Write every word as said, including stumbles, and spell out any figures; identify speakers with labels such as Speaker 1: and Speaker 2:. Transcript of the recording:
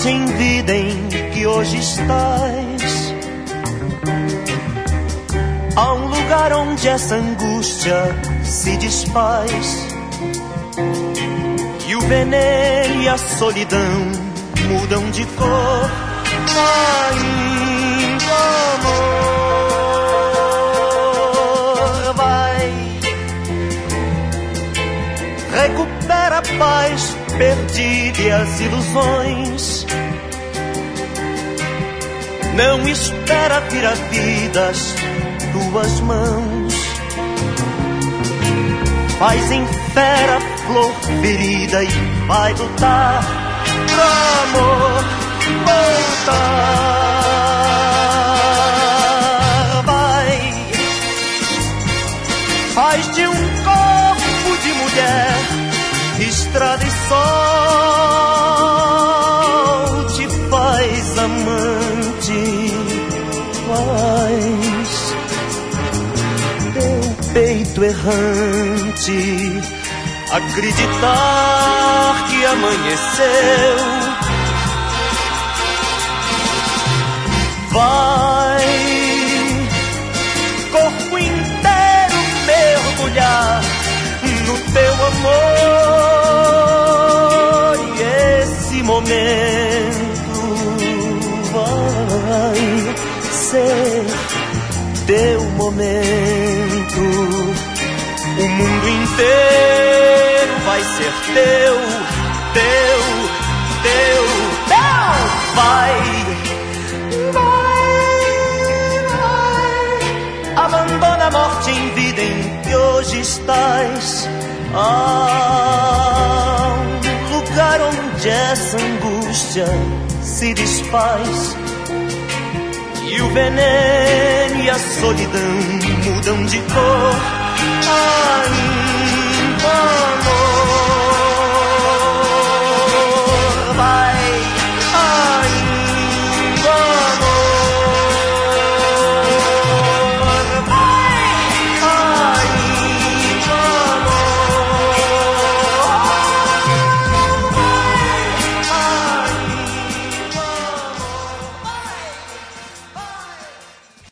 Speaker 1: morte em vida em que hoje estás. Há um lugar onde essa angústia se desfaz, e o veneno e a solidão mudam de cor. Ainda amor, vai, recupera a paz perdida e as ilusões. Não espera vir a vida às tuas mãos. Faz em fera flor ferida e vai lutar pro amor voltar. Vai, faz de um corpo de mulher estrada e sol, te faz amante, faz teu peito errante acreditar que amanheceu. Vai, corpo inteiro mergulhar no teu amor, e esse momento vai ser teu momento. O mundo inteiro vai ser teu, teu, teu, teu. Vai, abandona a morte em vida em que hoje estás. Há um lugar onde essa angústia se desfaz, e o veneno e a solidão mudam de cor.